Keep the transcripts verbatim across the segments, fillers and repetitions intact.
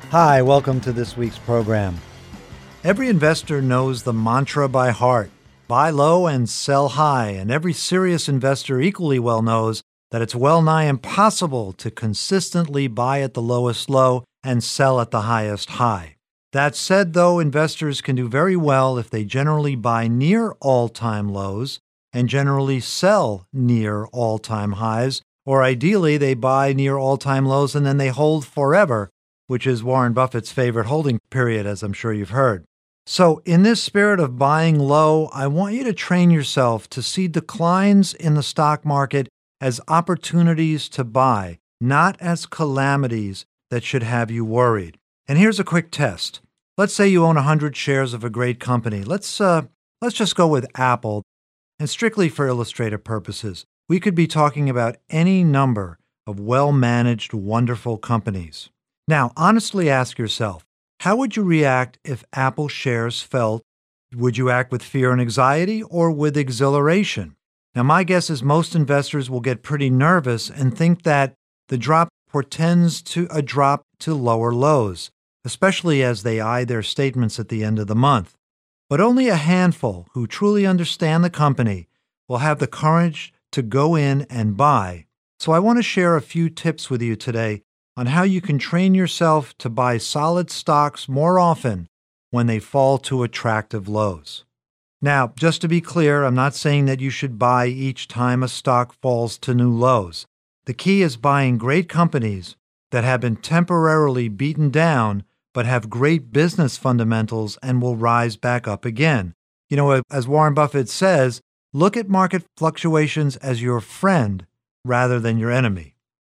Hi, welcome to this week's program. Every investor knows the mantra by heart: buy low and sell high, and every serious investor equally well knows that it's well nigh impossible to consistently buy at the lowest low and sell at the highest high. That said, though, investors can do very well if they generally buy near all-time lows and generally sell near all-time highs, or ideally they buy near all-time lows and then they hold forever, which is Warren Buffett's favorite holding period, as I'm sure you've heard. So in this spirit of buying low, I want you to train yourself to see declines in the stock market as opportunities to buy, not as calamities that should have you worried. And here's a quick test. Let's say you own one hundred shares of a great company. Let's uh, let's just go with Apple. And strictly for illustrative purposes, we could be talking about any number of well-managed, wonderful companies. Now, honestly ask yourself, how would you react if Apple shares fell? Would you act with fear and anxiety or with exhilaration? Now, my guess is most investors will get pretty nervous and think that the drop portends to a drop to lower lows, especially as they eye their statements at the end of the month. But only a handful who truly understand the company will have the courage to go in and buy. So I want to share a few tips with you today on how you can train yourself to buy solid stocks more often when they fall to attractive lows. Now, just to be clear, I'm not saying that you should buy each time a stock falls to new lows. The key is buying great companies that have been temporarily beaten down but have great business fundamentals and will rise back up again. You know, as Warren Buffett says, look at market fluctuations as your friend rather than your enemy.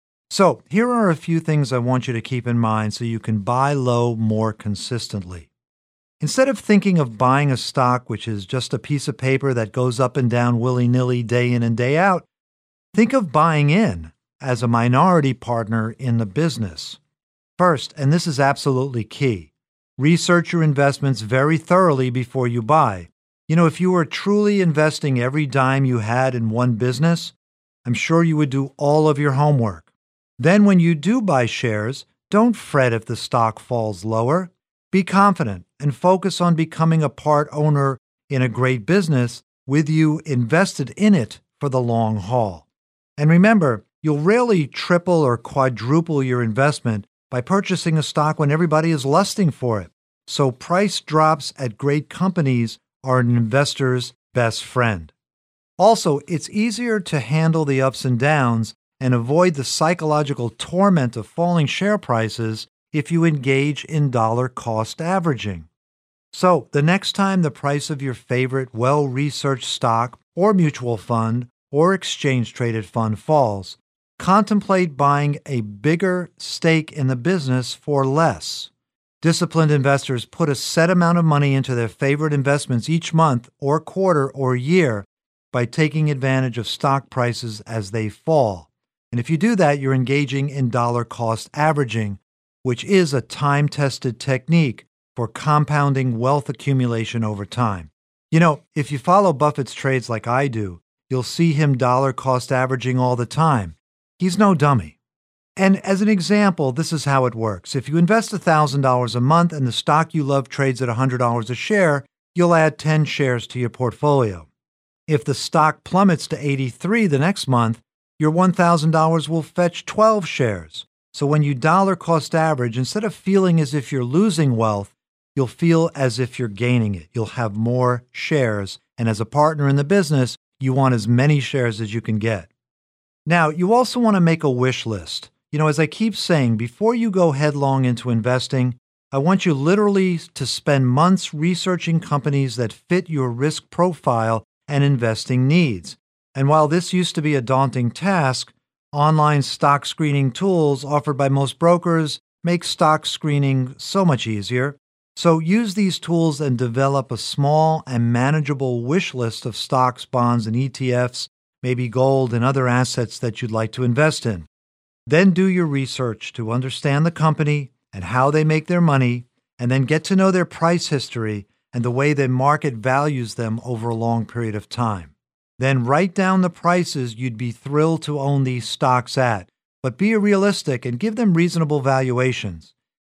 So here are a few things I want you to keep in mind so you can buy low more consistently. Instead of thinking of buying a stock which is just a piece of paper that goes up and down willy-nilly day in and day out, think of buying in as a minority partner in the business. First, and this is absolutely key, research your investments very thoroughly before you buy. You know, if you were truly investing every dime you had in one business, I'm sure you would do all of your homework. Then when you do buy shares, don't fret if the stock falls lower. Be confident and focus on becoming a part owner in a great business with you invested in it for the long haul. And remember, you'll rarely triple or quadruple your investment by purchasing a stock when everybody is lusting for it. So price drops at great companies are an investor's best friend. Also, it's easier to handle the ups and downs and avoid the psychological torment of falling share prices if you engage in dollar cost averaging. So, the next time the price of your favorite well-researched stock or mutual fund or exchange-traded fund falls, contemplate buying a bigger stake in the business for less. Disciplined investors put a set amount of money into their favorite investments each month or quarter or year by taking advantage of stock prices as they fall. And if you do that, you're engaging in dollar cost averaging, which is a time-tested technique for compounding wealth accumulation over time. You know, if you follow Buffett's trades like I do, you'll see him dollar cost averaging all the time. He's no dummy. And as an example, this is how it works. If you invest one thousand dollars a month and the stock you love trades at one hundred dollars a share, you'll add ten shares to your portfolio. If the stock plummets to eighty-three the next month, your one thousand dollars will fetch twelve shares. So when you dollar cost average, instead of feeling as if you're losing wealth, you'll feel as if you're gaining it. You'll have more shares. And as a partner in the business, you want as many shares as you can get. Now, you also want to make a wish list. You know, as I keep saying, before you go headlong into investing, I want you literally to spend months researching companies that fit your risk profile and investing needs. And while this used to be a daunting task, online stock screening tools offered by most brokers make stock screening so much easier. So use these tools and develop a small and manageable wish list of stocks, bonds, and E T Fs, maybe gold and other assets that you'd like to invest in. Then do your research to understand the company and how they make their money, and then get to know their price history and the way the market values them over a long period of time. Then write down the prices you'd be thrilled to own these stocks at, but be realistic and give them reasonable valuations.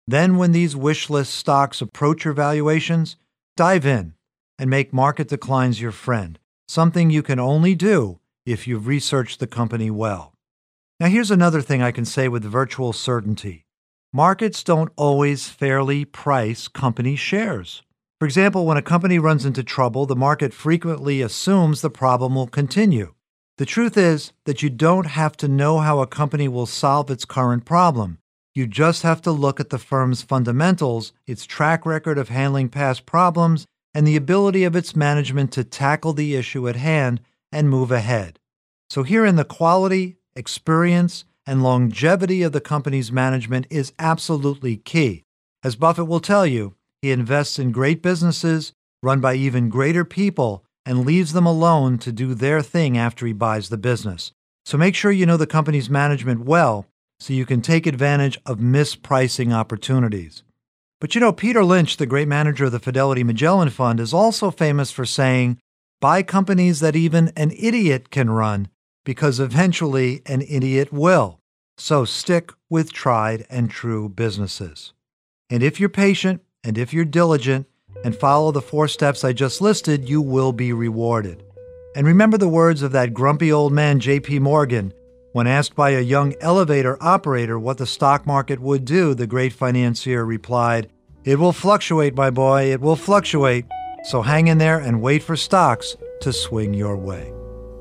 Then when these wish list stocks approach your valuations, dive in and make market declines your friend, something you can only do if you've researched the company well. Now here's another thing I can say with virtual certainty. Markets don't always fairly price company shares. For example, when a company runs into trouble, the market frequently assumes the problem will continue. The truth is that you don't have to know how a company will solve its current problem. You just have to look at the firm's fundamentals, its track record of handling past problems, and the ability of its management to tackle the issue at hand and move ahead. So herein the quality, experience, and longevity of the company's management is absolutely key. As Buffett will tell you, he invests in great businesses run by even greater people and leaves them alone to do their thing after he buys the business. So make sure you know the company's management well so you can take advantage of mispricing opportunities. But you know, Peter Lynch, the great manager of the Fidelity Magellan Fund, is also famous for saying, buy companies that even an idiot can run, because eventually an idiot will. So stick with tried and true businesses. And if you're patient, and if you're diligent, and follow the four steps I just listed, you will be rewarded. And remember the words of that grumpy old man, J P Morgan. When asked by a young elevator operator what the stock market would do, the great financier replied, "It will fluctuate, my boy, it will fluctuate. So hang in there and wait for stocks to swing your way."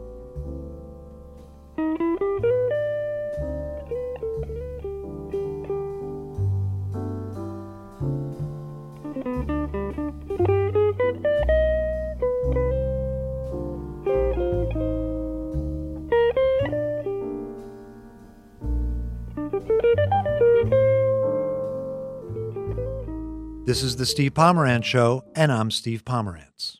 This is the Steve Pomerantz Show, and I'm Steve Pomerantz.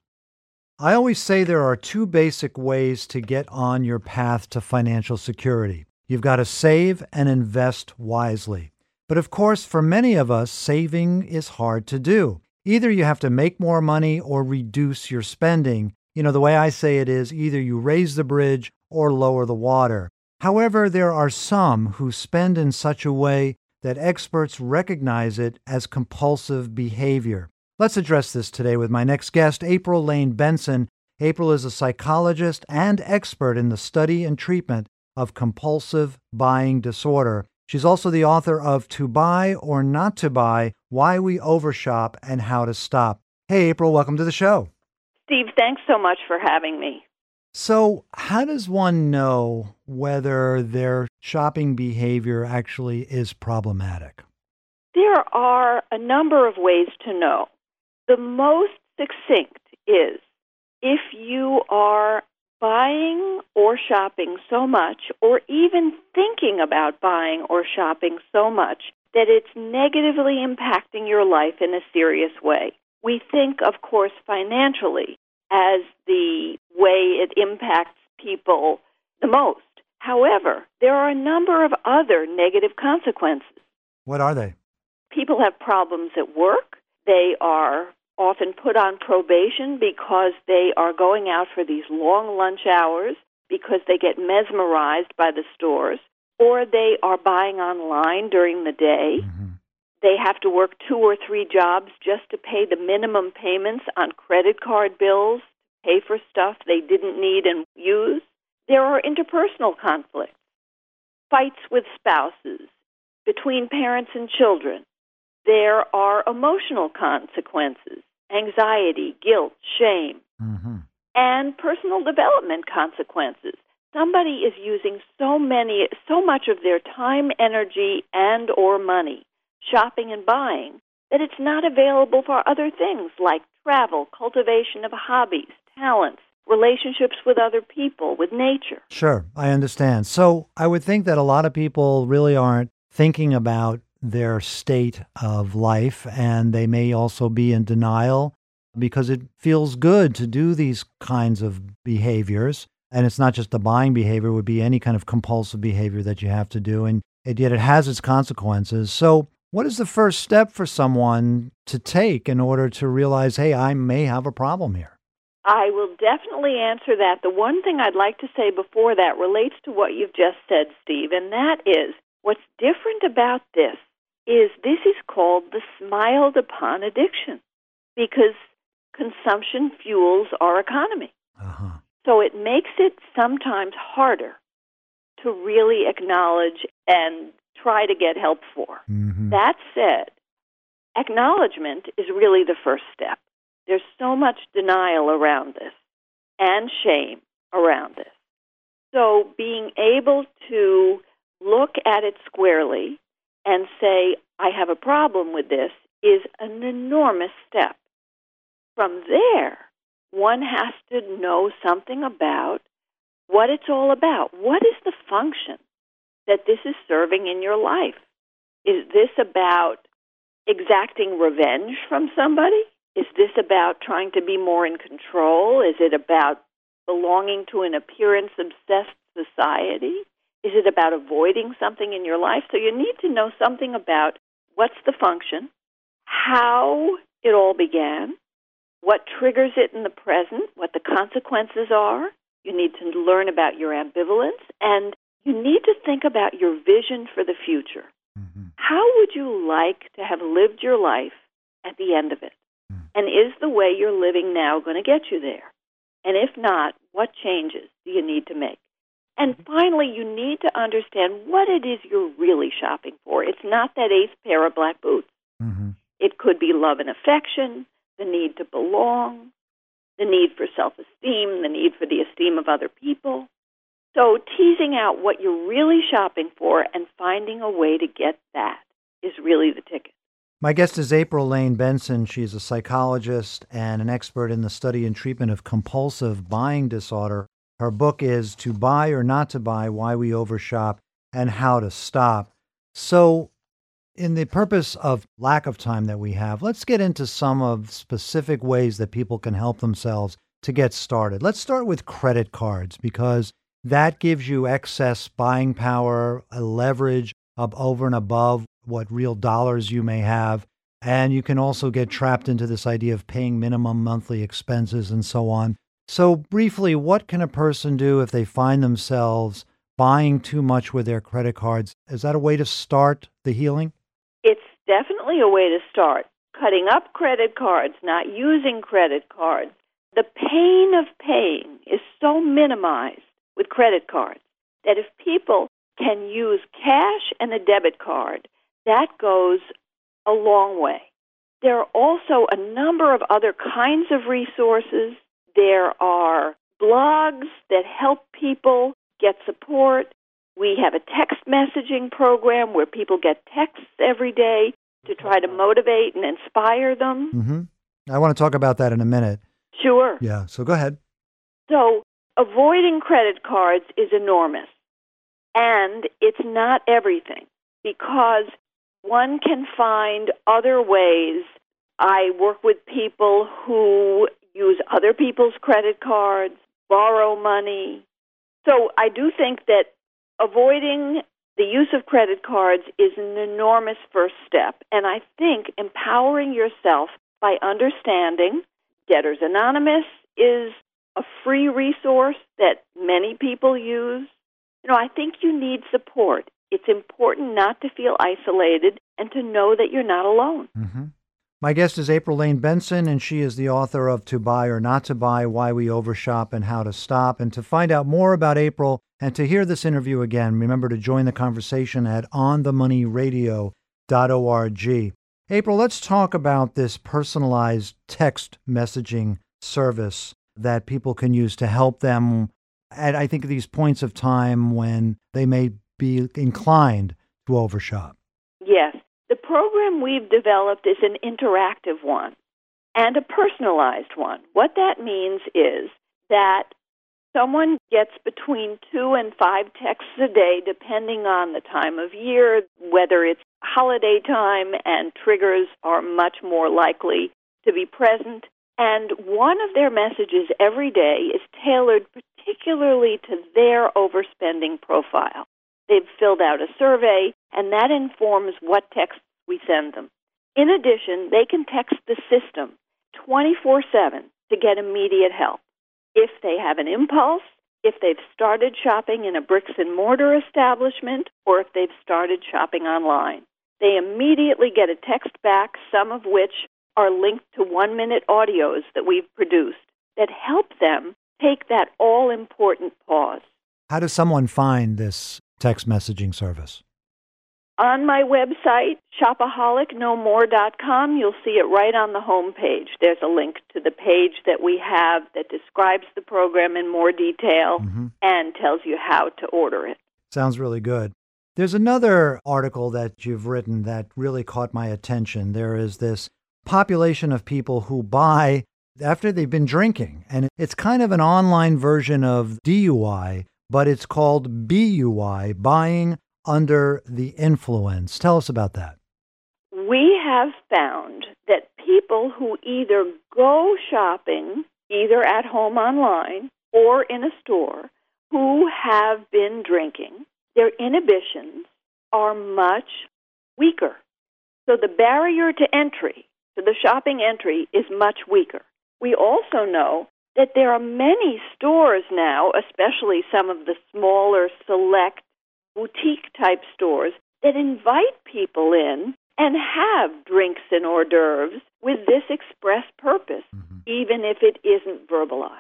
I always say there are two basic ways to get on your path to financial security. You've got to save and invest wisely. But of course, for many of us, saving is hard to do. Either you have to make more money or reduce your spending. You know, the way I say it is either you raise the bridge or lower the water. However, there are some who spend in such a way that experts recognize it as compulsive behavior. Let's address this today with my next guest, April Lane Benson. April is a psychologist and expert in the study and treatment of compulsive buying disorder. She's also the author of To Buy or Not to Buy, Why We Overshop and How to Stop. Hey, April, welcome to the show. Steve, thanks so much for having me. So how does one know whether their shopping behavior actually is problematic? There are a number of ways to know. The most succinct is if you are buying or shopping so much, or even thinking about buying or shopping so much, that it's negatively impacting your life in a serious way. We think, of course, financially as the way it impacts people the most. However, there are a number of other negative consequences. What are they? People have problems at work. They are often put on probation because they are going out for these long lunch hours because they get mesmerized by the stores, or they are buying online during the day. Mm-hmm. They have to work two or three jobs just to pay the minimum payments on credit card bills, pay for stuff they didn't need and use. There are interpersonal conflicts, fights with spouses, between parents and children. There are emotional consequences, anxiety, guilt, shame, mm-hmm. and personal development consequences. Somebody is using so many, so much of their time, energy, and or money shopping and buying that it's not available for other things like travel, cultivation of hobbies, talents, relationships with other people, with nature. Sure, I understand. So I would think that a lot of people really aren't thinking about their state of life, and they may also be in denial because it feels good to do these kinds of behaviors. And it's not just the buying behavior, it would be any kind of compulsive behavior that you have to do, and it, yet it has its consequences. So what is the first step for someone to take in order to realize, hey, I may have a problem here? I will definitely answer that. The one thing I'd like to say before that relates to what you've just said, Steve, and that is what's different about this is this is called the smiled upon addiction because consumption fuels our economy. Uh-huh. So it makes it sometimes harder to really acknowledge and try to get help for. Mm-hmm. That said, acknowledgement is really the first step. There's so much denial around this and shame around this. So being able to look at it squarely and say, I have a problem with this, is an enormous step. From there, one has to know something about what it's all about. What is the function that this is serving in your life? Is this about exacting revenge from somebody? Is this about trying to be more in control? Is it about belonging to an appearance-obsessed society? Is it about avoiding something in your life? So you need to know something about what's the function, how it all began, what triggers it in the present, what the consequences are. You need to learn about your ambivalence, and you need to think about your vision for the future. Mm-hmm. How would you like to have lived your life at the end of it? Mm-hmm. And is the way you're living now going to get you there? And if not, what changes do you need to make? And finally, you need to understand what it is you're really shopping for. It's not that eighth pair of black boots. Mm-hmm. It could be love and affection, the need to belong, the need for self-esteem, the need for the esteem of other people. So teasing out what you're really shopping for and finding a way to get that is really the ticket. My guest is April Lane Benson. She's a psychologist and an expert in the study and treatment of compulsive buying disorder. Her book is To Buy or Not to Buy, Why We Overshop and How to Stop. So in the purpose of lack of time that we have, let's get into some of specific ways that people can help themselves to get started. Let's start with credit cards because that gives you excess buying power, a leverage up over and above what real dollars you may have. And you can also get trapped into this idea of paying minimum monthly expenses and so on. So briefly, what can a person do if they find themselves buying too much with their credit cards? Is that a way to start the healing? It's definitely a way to start. Cutting up credit cards, not using credit cards. The pain of paying is so minimized with credit cards that if people can use cash and a debit card, that goes a long way. There are also a number of other kinds of resources. There are blogs that help people get support. We have a text messaging program where people get texts every day to try to motivate and inspire them. Mm-hmm. I want to talk about that in a minute. Sure. Yeah, so go ahead. So avoiding credit cards is enormous, and it's not everything because one can find other ways. I work with people who use other people's credit cards, borrow money. So I do think that avoiding the use of credit cards is an enormous first step. And I think empowering yourself by understanding Debtors Anonymous is a free resource that many people use. You know, I think you need support. It's important not to feel isolated and to know that you're not alone. Mm-hmm. My guest is April Lane Benson, and she is the author of To Buy or Not to Buy, Why We Overshop and How to Stop. And to find out more about April and to hear this interview again, remember to join the conversation at on the money radio dot org. April, let's talk about this personalized text messaging service that people can use to help them at, I think, these points of time when they may be inclined to overshop. Yes. The program we've developed is an interactive one and a personalized one. What that means is that someone gets between two and five texts a day, depending on the time of year, whether it's holiday time and triggers are much more likely to be present. And one of their messages every day is tailored particularly to their overspending profile. They've filled out a survey, and that informs what texts we send them. In addition, they can text the system twenty-four seven to get immediate help. If they have an impulse, if they've started shopping in a bricks and mortar establishment, or if they've started shopping online. they immediately get a text back, some of which are linked to one-minute audios that we've produced that help them take that all-important pause. How does someone find this text messaging service? On my website, shopaholic no more dot com, you'll see it right on the home page. There's a link to the page that we have that describes the program in more detail mm-hmm. and tells you how to order it. Sounds really good. There's another article that you've written that really caught my attention. There is this population of people who buy after they've been drinking, and it's kind of an online version of D U I, but it's called B U I, buying under the influence. Tell us about that. We have found that people who either go shopping, either at home online or in a store, who have been drinking, their inhibitions are much weaker. So the barrier to entry, to the shopping entry, is much weaker. We also know that there are many stores now, especially some of the smaller, select, boutique-type stores, that invite people in and have drinks and hors d'oeuvres with this express purpose, mm-hmm. even if it isn't verbalized.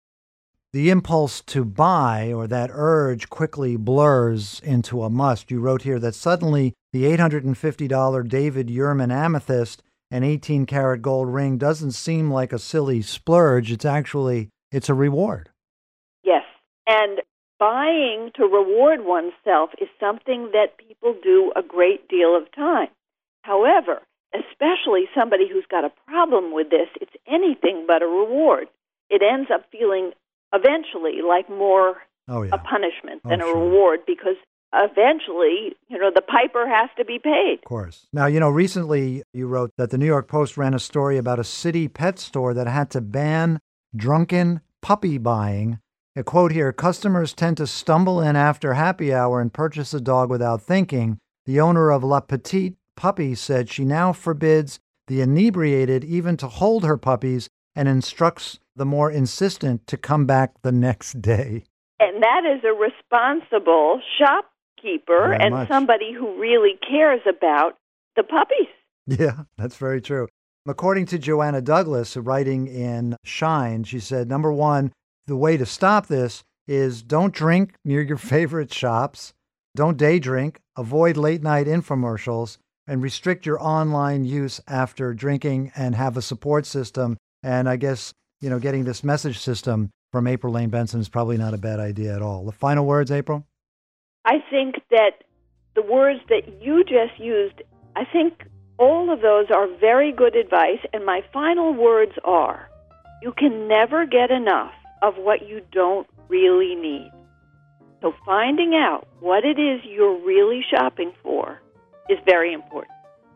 The impulse to buy, or that urge, quickly blurs into a must. You wrote here that suddenly the eight hundred fifty dollars David Yurman amethyst and eighteen karat gold ring doesn't seem like a silly splurge. It's actually, it's a reward. Yes, and buying to reward oneself is something that people do a great deal of time. However, especially somebody who's got a problem with this, it's anything but a reward. It ends up feeling eventually like more oh, yeah. a punishment than oh, a sure. reward, because eventually, you know, the piper has to be paid. Of course. Now, you know, recently you wrote that the New York Post ran a story about a city pet store that had to ban drunken puppy buying. A quote here, customers tend to stumble in after happy hour and purchase a dog without thinking. The owner of La Petite Puppy said she now forbids the inebriated even to hold her puppies and instructs the more insistent to come back the next day. And that is a responsible shopkeeper very and much. Somebody who really cares about the puppies. Yeah, that's very true. According to Joanna Douglas, writing in Shine, she said, number one, the way to stop this is don't drink near your favorite shops, don't day drink, avoid late night infomercials, and restrict your online use after drinking, and have a support system. And I guess, you know, getting this message system from April Lane Benson is probably not a bad idea at all. The final words, April? I think that the words that you just used, I think all of those are very good advice. And my final words are, you can never get enough of what you don't really need. So finding out what it is you're really shopping for is very important.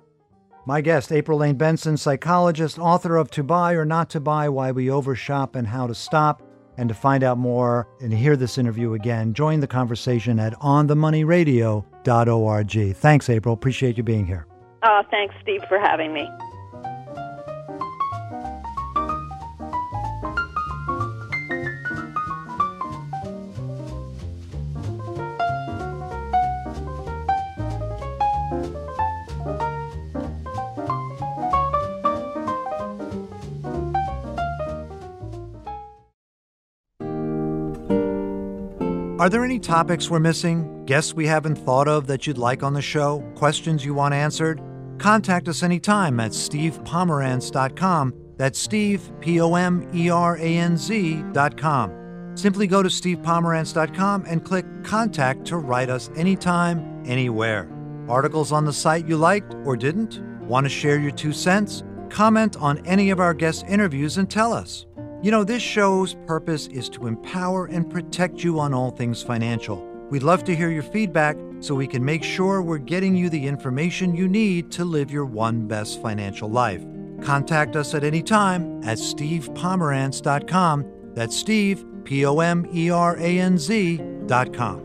My guest, April Lane Benson, psychologist, author of To Buy or Not to Buy, Why We Overshop and How to Stop. And to find out more and hear this interview again, join the conversation at on the money radio dot org. Thanks, April. Appreciate you being here. Uh, thanks, Steve, for having me. Are there any topics we're missing, guests we haven't thought of that you'd like on the show, questions you want answered? Contact us anytime at steve pomeranz dot com. That's Steve, P O M E R A N Z dot com. Simply go to steve pomeranz dot com and click Contact to write us anytime, anywhere. Articles on the site you liked or didn't? Want to share your two cents? Comment on any of our guest interviews and tell us. You know, this show's purpose is to empower and protect you on all things financial. We'd love to hear your feedback so we can make sure we're getting you the information you need to live your one best financial life. Contact us at any time at steve pomeranz dot com. That's Steve, P O M E R A N Z dot com.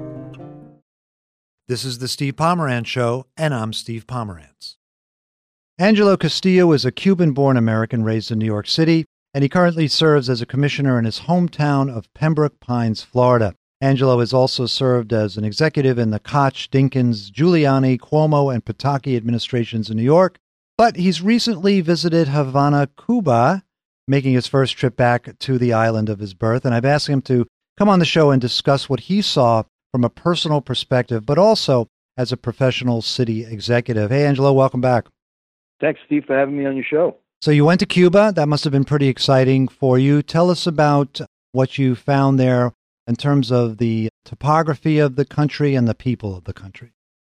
This is the Steve Pomeranz Show, and I'm Steve Pomeranz. Angelo Castillo is a Cuban-born American raised in New York City, and he currently serves as a commissioner in his hometown of Pembroke Pines, Florida. Angelo has also served as an executive in the Koch, Dinkins, Giuliani, Cuomo, and Pataki administrations in New York, but he's recently visited Havana, Cuba, making his first trip back to the island of his birth, and I've asked him to come on the show and discuss what he saw from a personal perspective, but also as a professional city executive. Hey, Angelo, welcome back. Thanks, Steve, for having me on your show. So you went to Cuba. That must have been pretty exciting for you. Tell us about what you found there in terms of the topography of the country and the people of the country.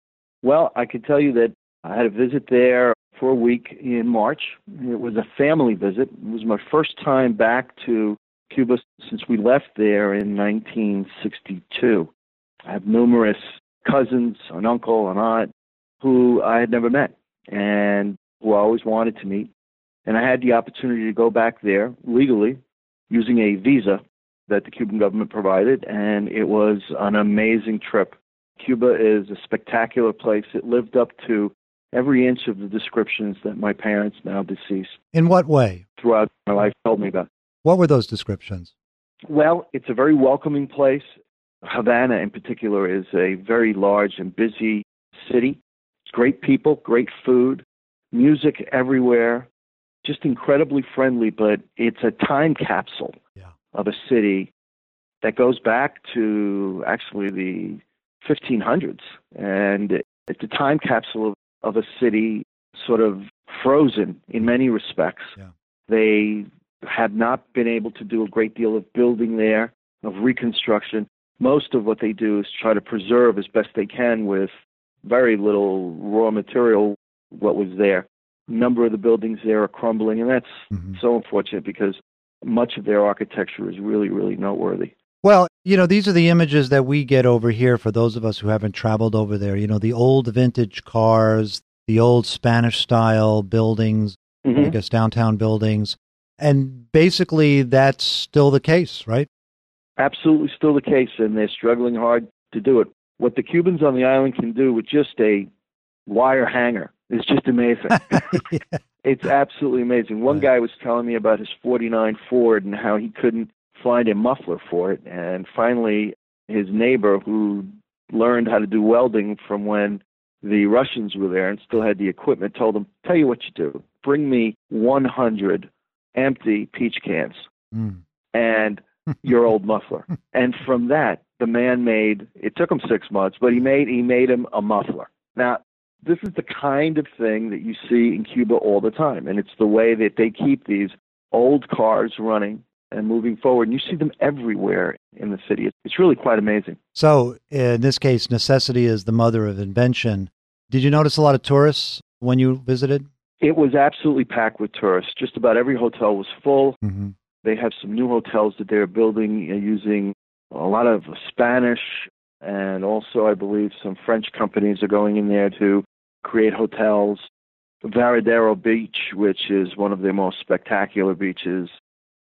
Well, I can tell you that I had a visit there for a week in March. It was a family visit. It was my first time back to Cuba since we left there in nineteen sixty-two. I have numerous cousins, an uncle, an aunt, who I had never met and who I always wanted to meet. And I had the opportunity to go back there legally using a visa that the Cuban government provided, and it was an amazing trip. Cuba is a spectacular place. It lived up to every inch of the descriptions that my parents, now deceased, In what way? throughout my life told me about. What were those descriptions? Well, it's a very welcoming place. Havana, in particular, is a very large and busy city. It's great people, great food, music everywhere, just incredibly friendly, but it's a time capsule Yeah. of a city that goes back to actually the fifteen hundreds. And it's a time capsule of, of a city sort of frozen in many respects. Yeah. They have not been able to do a great deal of building there, of reconstruction. Most of what they do is try to preserve as best they can with very little raw material what was there. A number of the buildings there are crumbling, and that's Mm-hmm. so unfortunate because much of their architecture is really, really noteworthy. Well, you know, these are the images that we get over here for those of us who haven't traveled over there. You know, the old vintage cars, the old Spanish-style buildings, Mm-hmm. I guess downtown buildings. And basically, that's still the case, right? Absolutely still the case, and they're struggling hard to do it. What the Cubans on the island can do with just a wire hanger is just amazing. Yeah. It's absolutely amazing. One Right. guy was telling me about his forty-nine Ford and how he couldn't find a muffler for it. And finally, his neighbor, who learned how to do welding from when the Russians were there and still had the equipment, told him, tell you what you do. Bring me one hundred empty peach cans Mm. and your old muffler. And from that, the man made, it took him six months, but he made he made him a muffler. Now, this is the kind of thing that you see in Cuba all the time, and it's the way that they keep these old cars running and moving forward. And you see them everywhere in the city. It's really quite amazing. So, in this case, necessity is the mother of invention. Did you notice a lot of tourists when you visited? It was absolutely packed with tourists. Just about every hotel was full. Mm-hmm. They have some new hotels that they're building uh, using a lot of Spanish, and also, I believe, some French companies are going in there to create hotels. Varadero Beach, which is one of the most spectacular beaches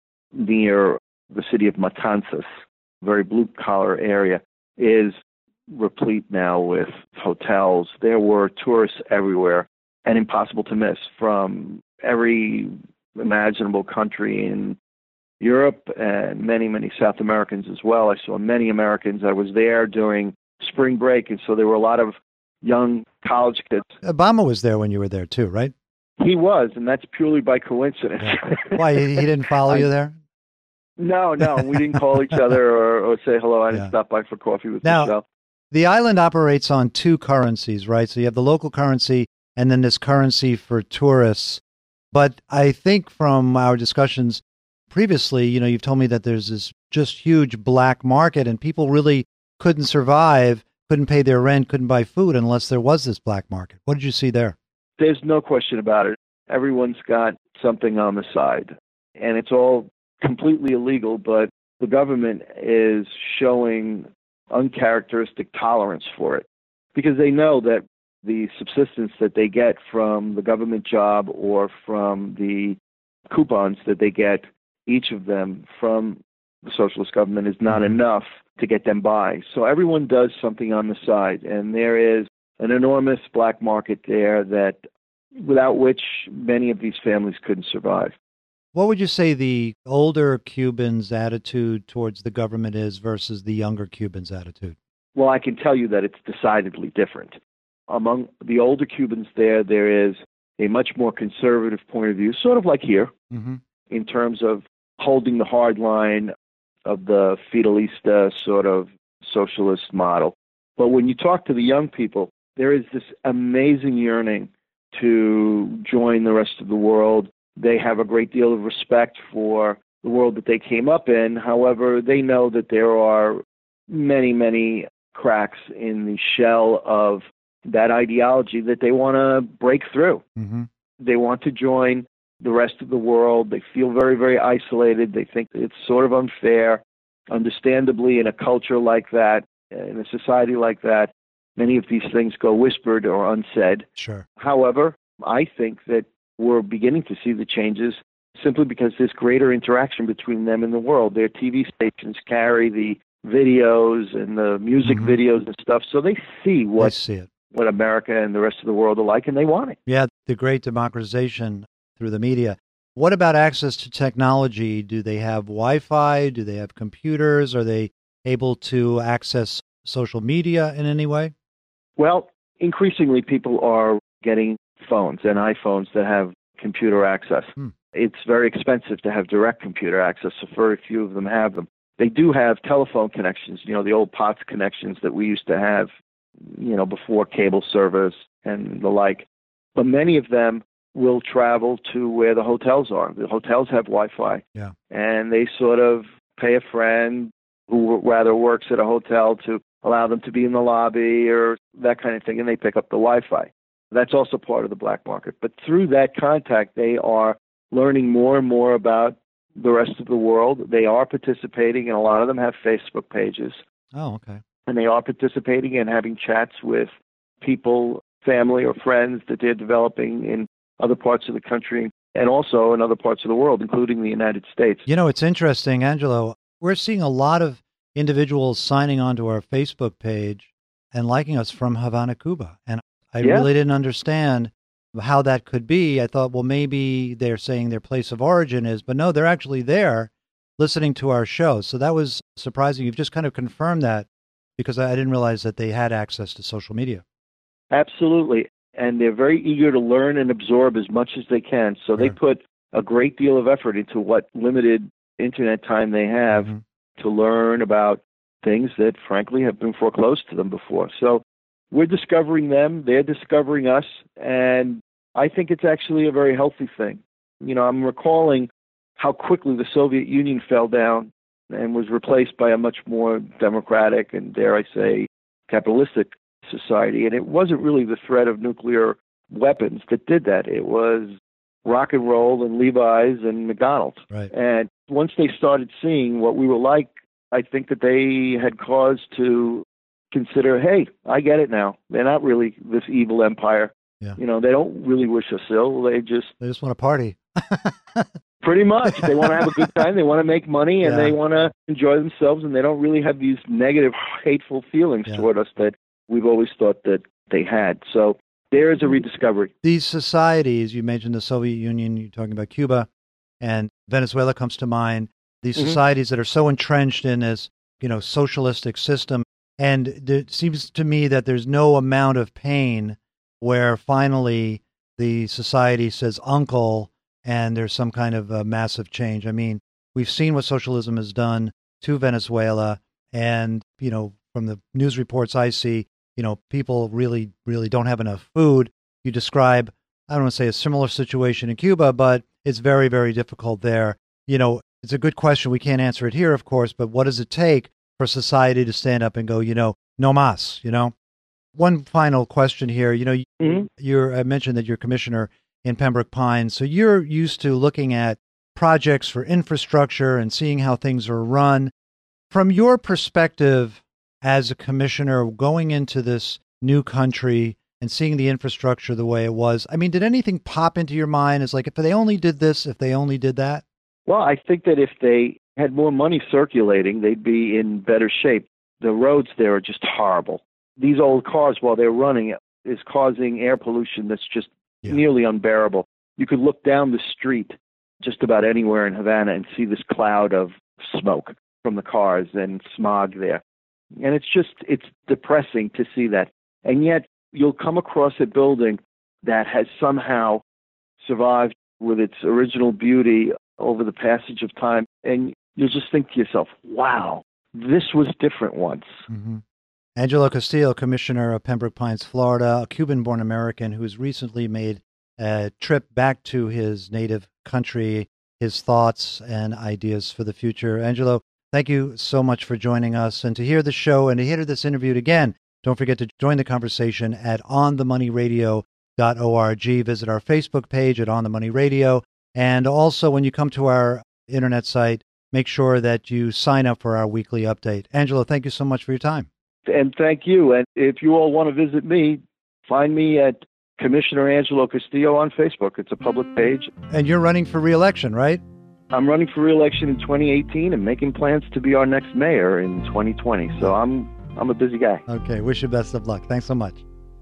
near the city of Matanzas, very blue-collar area, is replete now with hotels. There were tourists everywhere, and impossible to miss, from every imaginable country in Europe and many, many South Americans as well. I saw many Americans. I was there during spring break, and so there were a lot of young college kids. Obama was there when you were there too, right? He was, and that's purely by coincidence. Yeah. Why, he he didn't follow I- you there? No, no, we didn't call each other or, or say hello. I didn't Yeah. stop by for coffee with Now- Michelle. The island operates on two currencies, right? So you have the local currency and then this currency for tourists. But I think from our discussions previously, you know, you've told me that there's this just huge black market and people really couldn't survive, couldn't pay their rent, couldn't buy food unless there was this black market. What did you see there? There's no question about it. Everyone's got something on the side, and it's all completely illegal, but the government is showing uncharacteristic tolerance for it because they know that the subsistence that they get from the government job or from the coupons that they get, each of them from the socialist government, is not Mhm. enough to get them by. So everyone does something on the side, and there is an enormous black market there that without which many of these families couldn't survive. What would you say the older Cubans' attitude towards the government is versus the younger Cubans' attitude? Well, I can tell you that it's decidedly different. Among the older Cubans there, there is a much more conservative point of view, sort of like here, mm-hmm. in terms of holding the hard line of the Fidelista sort of socialist model. But when you talk to the young people, there is this amazing yearning to join the rest of the world. They have a great deal of respect for the world that they came up in. However, they know that there are many, many cracks in the shell of that ideology that they want to break through. Mm-hmm. They want to join the rest of the world. They feel very, very isolated. They think it's sort of unfair. Understandably, in a culture like that, in a society like that, many of these things go whispered or unsaid. Sure. However, I think that we're beginning to see the changes simply because there's greater interaction between them and the world. Their T V stations carry the videos and the music mm-hmm. videos and stuff, so they see what they see it. what America and the rest of the world are like, and they want it. Yeah, the great democratization through the media. What about access to technology? Do they have Wi-Fi? Do they have computers? Are they able to access social media in any way? Well, increasingly people are getting phones and iPhones that have computer access. Hmm. It's very expensive to have direct computer access, so very few of them have them. They do have telephone connections, you know, the old POTS connections that we used to have, you know, before cable service and the like. But many of them will travel to where the hotels are. The hotels have Wi-Fi. Yeah. And they sort of pay a friend who rather works at a hotel to allow them to be in the lobby or that kind of thing, and they pick up the Wi-Fi. That's also part of the black market. But through that contact, they are learning more and more about the rest of the world. They are participating, and a lot of them have Facebook pages. Oh, okay. And they are participating and having chats with people, family or friends that they're developing in other parts of the country and also in other parts of the world, including the United States. You know, it's interesting, Angelo. We're seeing a lot of individuals signing onto our Facebook page and liking us from Havana, Cuba. And I yeah. really didn't understand how that could be. I thought, well, maybe they're saying their place of origin is, but no, they're actually there listening to our show. So that was surprising. You've just kind of confirmed that because I didn't realize that they had access to social media. Absolutely. And they're very eager to learn and absorb as much as they can. So sure. They put a great deal of effort into what limited internet time they have mm-hmm. to learn about things that, frankly, have been foreclosed to them before. So we're discovering them. They're discovering us. And I think it's actually a very healthy thing. You know, I'm recalling how quickly the Soviet Union fell down and was replaced by a much more democratic and, dare I say, capitalistic society. And it wasn't really the threat of nuclear weapons that did that. It was rock and roll and Levi's and McDonald's. Right. And once they started seeing what we were like, I think that they had cause to consider, hey, I get it now. They're not really this evil empire. Yeah. You know, they don't really wish us ill. They just... They just want to party. Pretty much. They want to have a good time. They want to make money, and yeah. they want to enjoy themselves, and they don't really have these negative, hateful feelings yeah. toward us that we've always thought that they had. So there is a rediscovery. These societies, you mentioned the Soviet Union, you're talking about Cuba, and Venezuela comes to mind. These mm-hmm. societies that are so entrenched in this, you know, socialistic system. And it seems to me that there's no amount of pain where finally the society says uncle and there's some kind of a massive change. I mean, we've seen what socialism has done to Venezuela. And, you know, from the news reports I see, you know, people really, really don't have enough food. You describe, I don't want to say a similar situation in Cuba, but it's very, very difficult there. You know, it's a good question. We can't answer it here, of course, but what does it take for society to stand up and go, you know, no mas, you know? One final question here. You know, mm-hmm. you're, I mentioned that you're commissioner in Pembroke Pines, so you're used to looking at projects for infrastructure and seeing how things are run. From your perspective as a commissioner going into this new country and seeing the infrastructure the way it was, I mean, did anything pop into your mind as like, if they only did this, if they only did that? Well, I think that if they had more money circulating, they'd be in better shape. The roads there are just horrible. These old cars, while they're running, is causing air pollution that's just Yeah. nearly unbearable. You could look down the street just about anywhere in Havana and see this cloud of smoke from the cars and smog there. And it's just, it's depressing to see that. And yet you'll come across a building that has somehow survived with its original beauty over the passage of time. And you'll just think to yourself, wow, this was different once. Mm-hmm. Angelo Castillo, Commissioner of Pembroke Pines, Florida, a Cuban-born American who's recently made a trip back to his native country, his thoughts and ideas for the future. Angelo, thank you so much for joining us. And to hear the show and to hear this interviewed again, don't forget to join the conversation at on the money radio dot org. Visit our Facebook page at On the Money Radio. And also, when you come to our internet site, make sure that you sign up for our weekly update. Angelo, thank you so much for your time. And thank you. And if you all want to visit me, find me at Commissioner Angelo Castillo on Facebook. It's a public page. And you're running for re-election, right? I'm running for re-election in twenty eighteen and making plans to be our next mayor in twenty twenty. So I'm I'm a busy guy. Okay. Wish you best of luck. Thanks so much.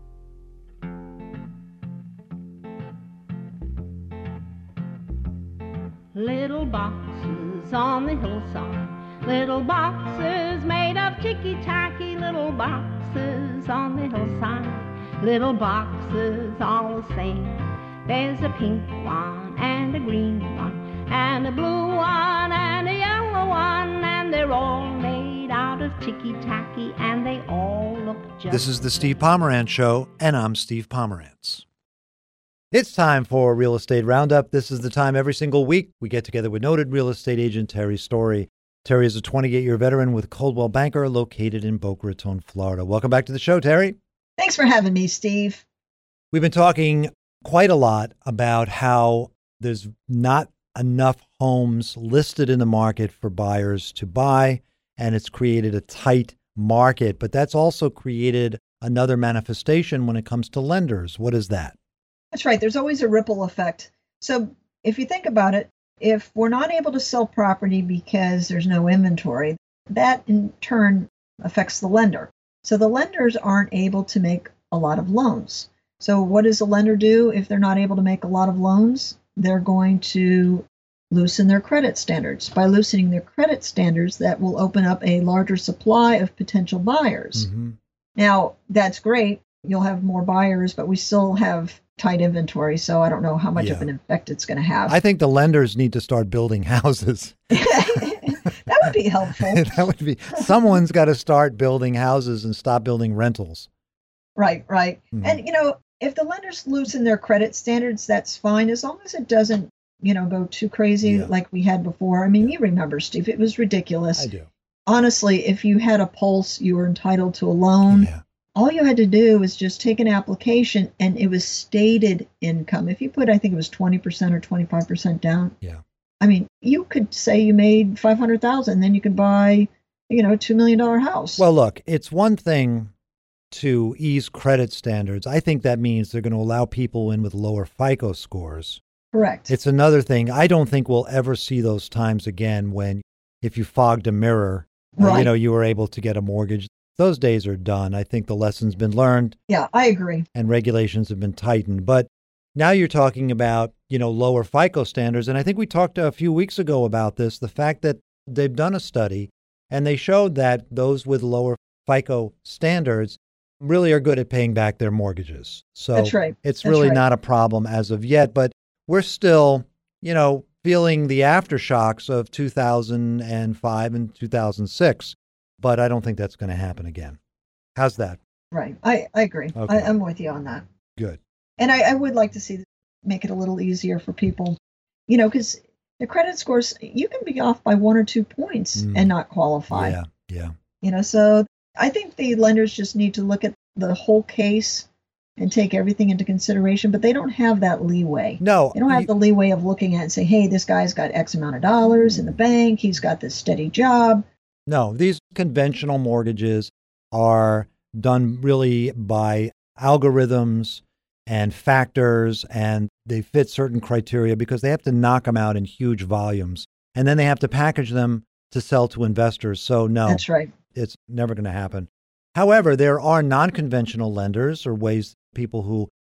Little boxes on the hillside, little boxes made of ticky-tacky, little boxes on the hillside, little boxes all the same. There's a pink one and a green one and a blue one and a yellow one, and they're all made out of ticky-tacky and they all look just... This is the Steve Pomerantz Show, and I'm Steve Pomerantz. It's time for Real Estate Roundup. This is the time every single week we get together with noted real estate agent Terry Story. Terry is a twenty-eight-year veteran with Coldwell Banker located in Boca Raton, Florida. Welcome back to the show, Terry. Thanks for having me, Steve. We've been talking quite a lot about how there's not enough homes listed in the market for buyers to buy, and it's created a tight market. But that's also created another manifestation when it comes to lenders. What is that? That's right. There's always a ripple effect. So if you think about it, if we're not able to sell property because there's no inventory, that in turn affects the lender. So the lenders aren't able to make a lot of loans. So what does the lender do if they're not able to make a lot of loans? They're going to loosen their credit standards. By loosening their credit standards, that will open up a larger supply of potential buyers. Mm-hmm. Now, that's great. You'll have more buyers, but we still have tight inventory, so I don't know how much Yeah. of an effect it's going to have. I think the lenders need to start building houses. That would be helpful. That would be, someone's got to start building houses and stop building rentals. Right, right. Mhm. And, you know, if the lenders loosen their credit standards, that's fine, as long as it doesn't, you know, go too crazy Yeah. like we had before. I mean, you remember, Steve, it was ridiculous. I do. Honestly, if you had a pulse, you were entitled to a loan. Yeah. All you had to do was just take an application, and it was stated income. If you put, I think it was twenty percent or twenty-five percent down. Yeah. I mean, you could say you made five hundred thousand dollars, then you could buy, you know, a two million dollars house. Well, look, it's one thing to ease credit standards. I think that means they're going to allow people in with lower FICO scores. Correct. It's another thing. I don't think we'll ever see those times again when if you fogged a mirror, uh, you Right. know, you were able to get a mortgage. Those days are done. I think the lesson's been learned Yeah, I agree. and regulations have been tightened. But now you're talking about, you know, lower FICO standards. And I think we talked a few weeks ago about this, the fact that they've done a study and they showed that those with lower FICO standards really are good at paying back their mortgages. So That's right. it's That's really right. not a problem as of yet, but we're still, you know, feeling the aftershocks of two thousand five and two thousand six. But I don't think that's going to happen again. How's that? Right. I, I agree. Okay. I, I'm with you on that. Good. And I, I would like to see make it a little easier for people, you know, because the credit scores, you can be off by one or two points Mm. and not qualify. Yeah, yeah. You know, so I think the lenders just need to look at the whole case and take everything into consideration, but they don't have that leeway. No. They don't have you- the leeway of looking at it and say, hey, this guy's got X amount of dollars in the bank. He's got this steady job. No, these conventional mortgages are done really by algorithms and factors, and they fit certain criteria because they have to knock them out in huge volumes. And then they have to package them to sell to investors. So no, That's right. it's never going to happen. However, there are non-conventional lenders or ways people who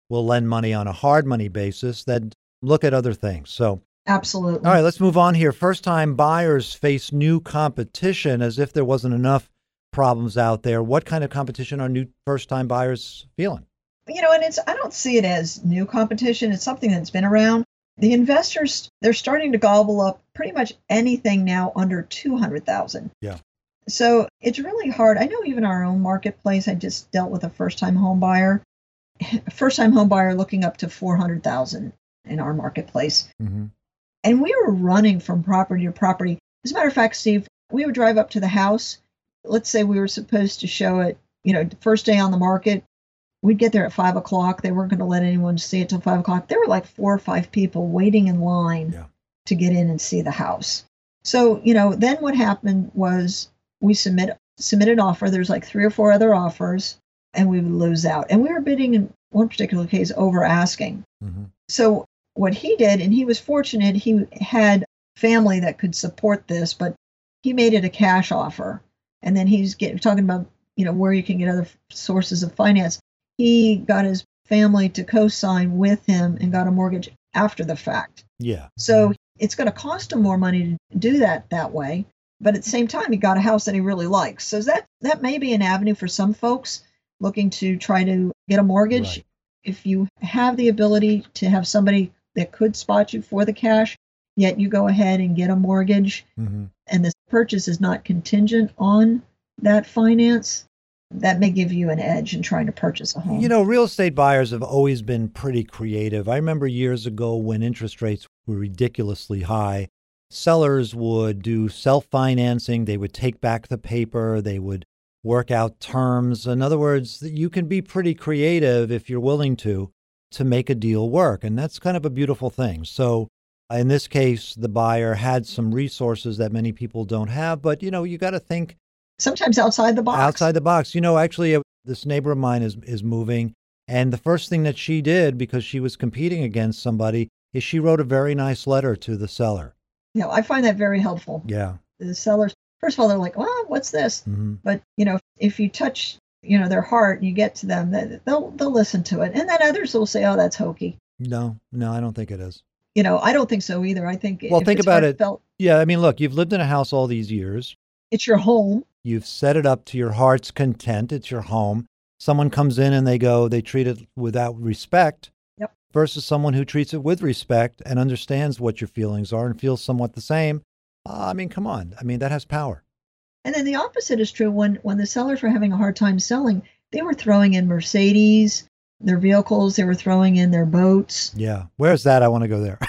will lend money on a hard money basis, then look at other things. So, Absolutely. all right, let's move on here. First-time buyers face new competition as if there wasn't enough problems out there. What kind of competition are new first-time buyers feeling? You know, and it's I don't see it as new competition. It's something that's been around. The investors, they're starting to gobble up pretty much anything now under two hundred thousand. Yeah. So it's really hard. I know even our own marketplace, I just dealt with a first-time home buyer, first-time home buyer looking up to four hundred thousand in our marketplace. Mm-hmm. And we were running from property to property. As a matter of fact, Steve, we would drive up to the house. Let's say we were supposed to show it, you know, first day on the market. We'd get there at five o'clock. They weren't going to let anyone see it till five o'clock. There were like four or five people waiting in line Yeah. to get in and see the house. So, you know, then what happened was we submit submit an offer. There's like three or four other offers, and we would lose out. And we were bidding in one particular case over asking. Mm-hmm. So what he did, and he was fortunate, he had family that could support this, but he made it a cash offer. And then he's getting talking about, you know, where you can get other sources of finance. He got his family to co-sign with him and got a mortgage after the fact. Yeah. So it's going to cost him more money to do that that way. But at the same time, he got a house that he really likes. So that that may be an avenue for some folks looking to try to get a mortgage. Right. If you have the ability to have somebody that could spot you for the cash, yet you go ahead and get a mortgage, Mm-hmm. and the purchase is not contingent on that finance, that may give you an edge in trying to purchase a home. You know, real estate buyers have always been pretty creative. I remember years ago when interest rates were ridiculously high, sellers would do self-financing. They would take back the paper. They would work out terms. In other words, you can be pretty creative if you're willing to, to make a deal work. And that's kind of a beautiful thing. So in this case, the buyer had some resources that many people don't have. But, you know, you got to think sometimes outside the box. outside the box. You know, actually, uh, this neighbor of mine is, is moving. And the first thing that she did, because she was competing against somebody, is she wrote a very nice letter to the seller. You know, I find that very helpful. Yeah. The sellers, first of all, they're like, well, what's this? Mm-hmm. But, you know, if you touch, you know, their heart and you get to them, they'll they'll listen to it. And then others will say, oh, that's hokey. No, no, I don't think it is. You know, I don't think so either. I think Well, if think it's about it. heartfelt, Yeah, I mean, look, you've lived in a house all these years. it's your home. You've set it up to your heart's content. It's your home. Someone comes in and they go, they treat it without respect. Yep. Versus someone who treats it with respect and understands what your feelings are and feels somewhat the same. Uh, I mean, come on. I mean, that has power. And then the opposite is true. When when the sellers were having a hard time selling, they were throwing in Mercedes, their vehicles, they were throwing in their boats. Yeah. Where's that? I want to go there.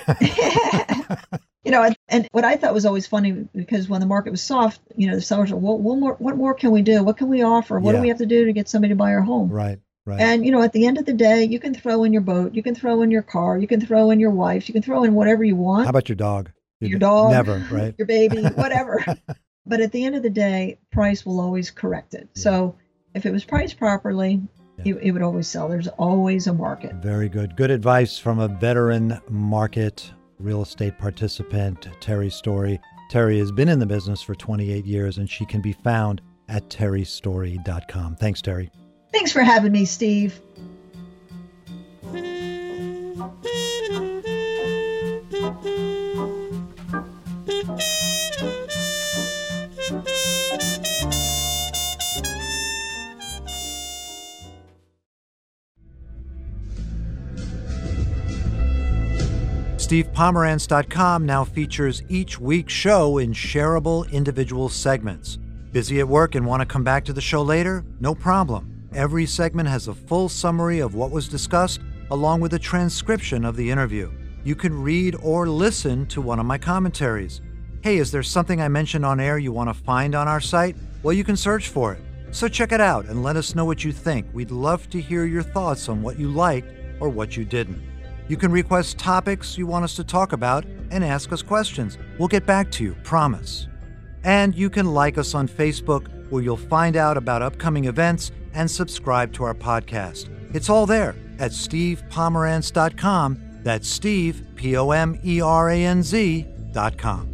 You know, and, and what I thought was always funny, because when the market was soft, you know, the sellers were, well, what more, what more can we do? What can we offer? What Yeah. do we have to do to get somebody to buy our home? Right, right. And, you know, at the end of the day, you can throw in your boat, you can throw in your car, you can throw in your wife, you can throw in whatever you want. How about your dog? Your dog, Never, right? your baby, whatever. But at the end of the day, price will always correct it. Yeah. So if it was priced properly, Yeah. it, it would always sell. There's always a market. Very good. Good advice from a veteran market real estate participant, Terry Story. Terry has been in the business for twenty-eight years, and she can be found at terry story dot com. Thanks, Terry. Thanks for having me, Steve. Steve Pomerantz dot com now features each week's show in shareable individual segments. Busy at work and want to come back to the show later? No problem. Every segment has a full summary of what was discussed, along with a transcription of the interview. You can read or listen to one of my commentaries. Hey, is there something I mentioned on air you want to find on our site? Well, you can search for it. So check it out and let us know what you think. We'd love to hear your thoughts on what you liked or what you didn't. You can request topics you want us to talk about and ask us questions. We'll get back to you, promise. And you can like us on Facebook, where you'll find out about upcoming events and subscribe to our podcast. It's all there at steve pomerantz dot com. That's Steve, P O M E R A N Z dot com.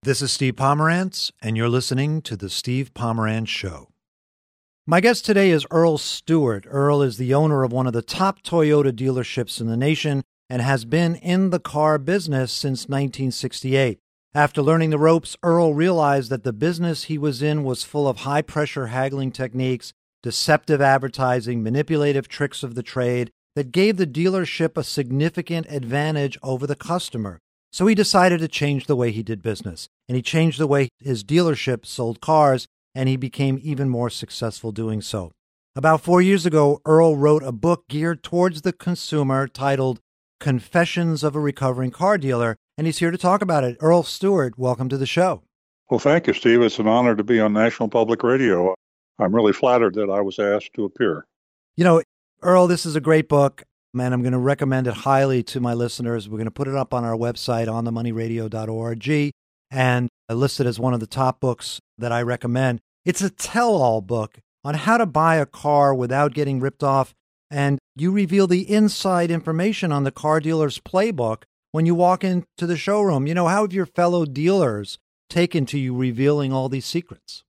This is Steve Pomerantz, and you're listening to The Steve Pomerantz Show. My guest today is Earl Stewart. Earl is the owner of one of the top Toyota dealerships in the nation and has been in the car business since nineteen sixty-eight. After learning the ropes, Earl realized that the business he was in was full of high-pressure haggling techniques, deceptive advertising, manipulative tricks of the trade that gave the dealership a significant advantage over the customer. So he decided to change the way he did business, and he changed the way his dealership sold cars, and he became even more successful doing so. About four years ago, Earl wrote a book geared towards the consumer titled Confessions of a Recovering Car Dealer, and he's here to talk about it. Earl Stewart, welcome to the show. Well, thank you, Steve. It's an honor to be on National Public Radio. I'm really flattered that I was asked to appear. You know, Earl, this is a great book. Man, I'm going to recommend it highly to my listeners. We're going to put it up on our website, on the money radio dot org, and I list it as one of the top books that I recommend. It's a tell-all book on how to buy a car without getting ripped off, and you reveal the inside information on the car dealer's playbook when you walk into the showroom. You know, how have your fellow dealers taken to you revealing all these secrets?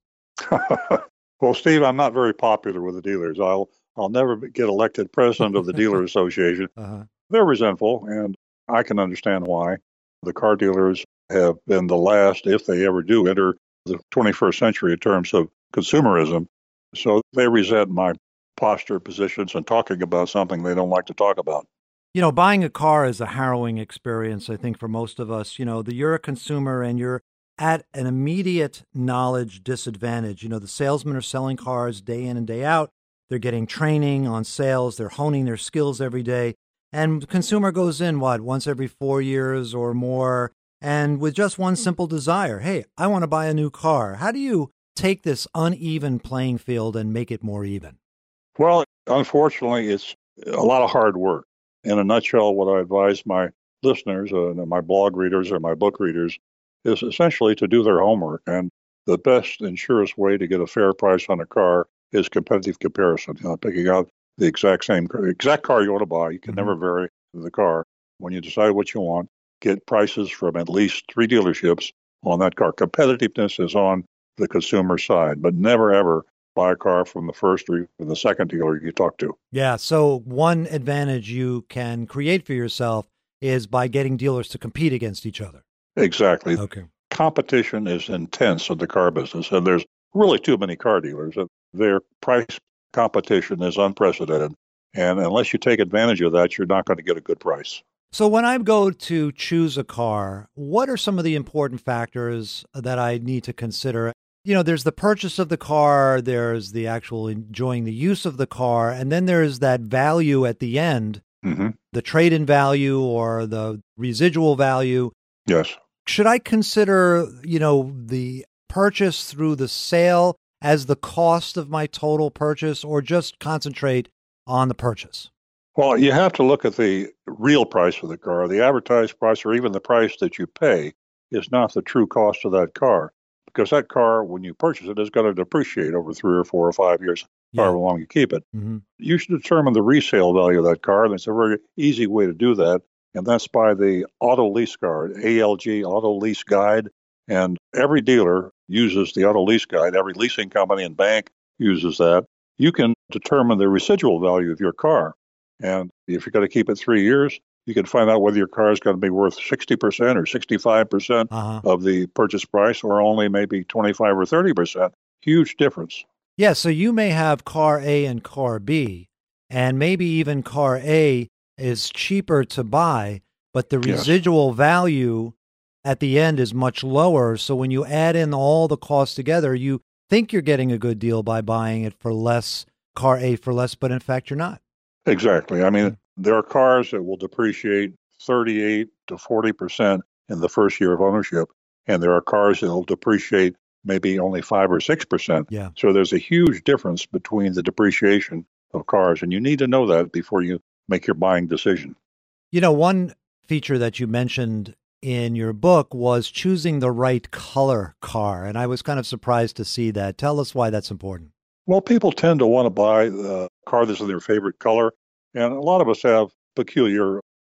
Well, Steve, I'm not very popular with the dealers. I'll I'll never get elected president of the Dealer Association. Uh-huh. They're resentful, and I can understand why. The car dealers have been the last, if they ever do, enter the twenty-first century in terms of consumerism. So they resent my posture positions and talking about something they don't like to talk about. You know, buying a car is a harrowing experience, I think, for most of us. You know, the, you're a consumer and you're at an immediate knowledge disadvantage. You know, the salesmen are selling cars day in and day out. They're getting training on sales. They're honing their skills every day. And the consumer goes in, what, once every four years or more, and with just one simple desire, hey, I want to buy a new car. How do you take this uneven playing field and make it more even? Well, unfortunately, it's a lot of hard work. In a nutshell, what I advise my listeners, uh, my blog readers or my book readers, is essentially to do their homework. And the best and surest way to get a fair price on a car is competitive comparison. You know, picking out the exact same exact car you want to buy. You can mm-hmm. never vary the car. When you decide what you want, get prices from at least three dealerships on that car. Competitiveness is on the consumer side, but never ever buy a car from the first or the second dealer you talk to. Yeah, so one advantage you can create for yourself is by getting dealers to compete against each other. Exactly. Okay. Competition is intense in the car business, and there's really too many car dealers. Their price competition is unprecedented, and unless you take advantage of that, you're not going to get a good price. So when I go to choose a car, what are some of the important factors that I need to consider? You know, there's the purchase of the car, there's the actual enjoying the use of the car, and then there's that value at the end, mm-hmm. the trade-in value or the residual value. Yes. Should I consider, you know, the purchase through the sale as the cost of my total purchase, or just concentrate on the purchase? Well, you have to look at the real price of the car. The advertised price, or even the price that you pay, is not the true cost of that car. Because that car, when you purchase it, is going to depreciate over three or four or five years, yeah. however long you keep it. Mm-hmm. You should determine the resale value of that car, and it's a very easy way to do that, and that's by the Auto Lease Guide, A L G Auto Lease Guide. And every dealer uses the Auto Lease Guide. Every leasing company and bank uses that. You can determine the residual value of your car. And if you're going to keep it three years, you can find out whether your car is going to be worth sixty percent or sixty-five percent uh-huh. of the purchase price, or only maybe twenty-five or thirty percent. Huge difference. Yeah, so you may have car A and car B, and maybe even car A is cheaper to buy, but the residual yes. value at the end is much lower. So when you add in all the costs together, you think you're getting a good deal by buying it for less, car A for less, but in fact you're not. Exactly. I mean, there are cars that will depreciate thirty-eight to forty percent in the first year of ownership, and there are cars that will depreciate maybe only five or six percent. Yeah. So there's a huge difference between the depreciation of cars, and you need to know that before you make your buying decision. You know, one feature that you mentioned in your book was choosing the right color car, and I was kind of surprised to see that. Tell us why that's important. Well, people tend to want to buy the car that's in their favorite color, and a lot of us have peculiar